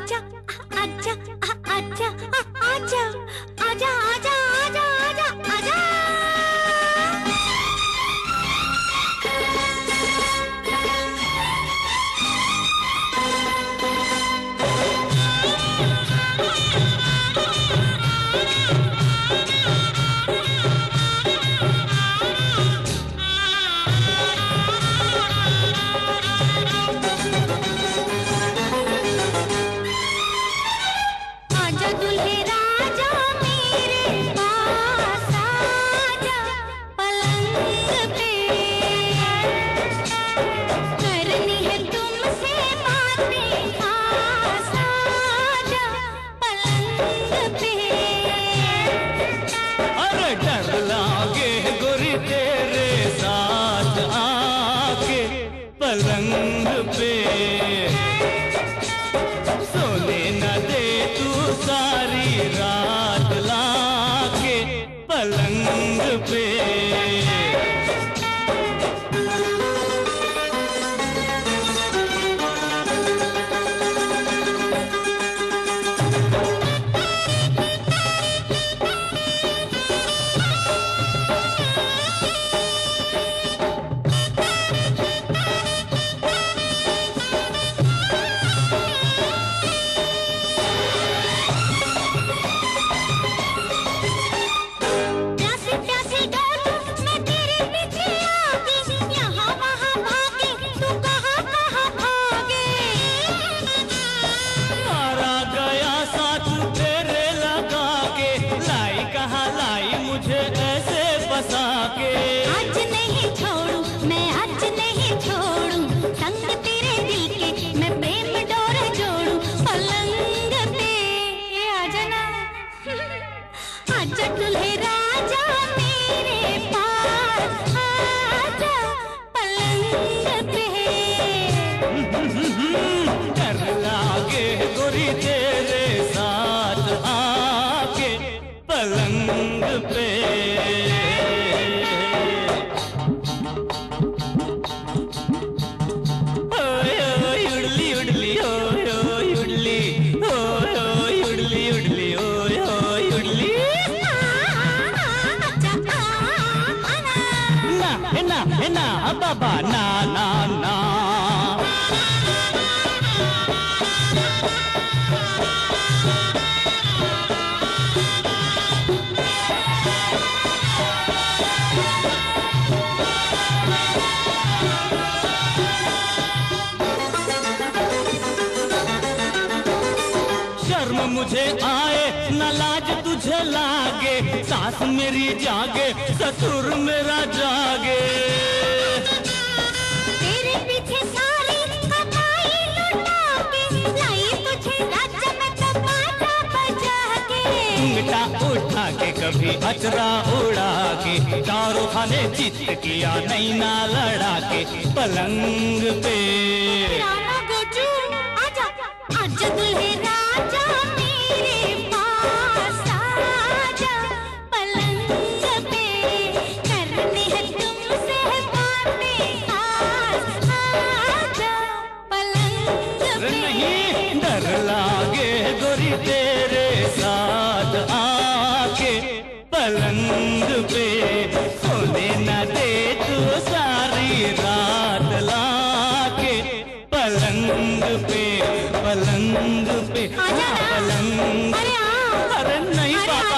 आजा आजा आजा आजा आजा आजा आजा आजा आजा। पलंग पे सोने न दे तू सारी रात लाके पलंग पे। आज नहीं छोड़ू मैं, आज नहीं छोड़ू, संग तेरे दिल के मैं प्रेम डोर जोड़ू। पलंग पे आजा ना, आजा दूल्हे राजा मेरे पास, आजा पलंग पे। डर लागे गोरी तेरे साथ आके पलंग पे। ना बाबा ना ना ना, शर्म मुझे आए न लाज तुझे लागे, सास मेरी जागे ससुर मेरा जागे। तेरे पीछे सारी कमाई लुटा के लाई तुझे राज्य में तमाचा बजा के। घूंघटा उठा के कभी अचरा उड़ा के, चारों खाने चित किया नैना लड़ा के पलंग पे। रामा गोजू आजा, आजा दूल्हे राजा मेरे पास, आजा पलंग पे, करने हैं तुमसे बातें खास, आजा पलंग पे। नहीं डर लागे गोरी तेरे साथ आके पलंग पे, सोने न दे तू सारी रात लाके पलंग पे। पलंग पे आजा ना, पलंग, अरे अरे नहीं बाबा।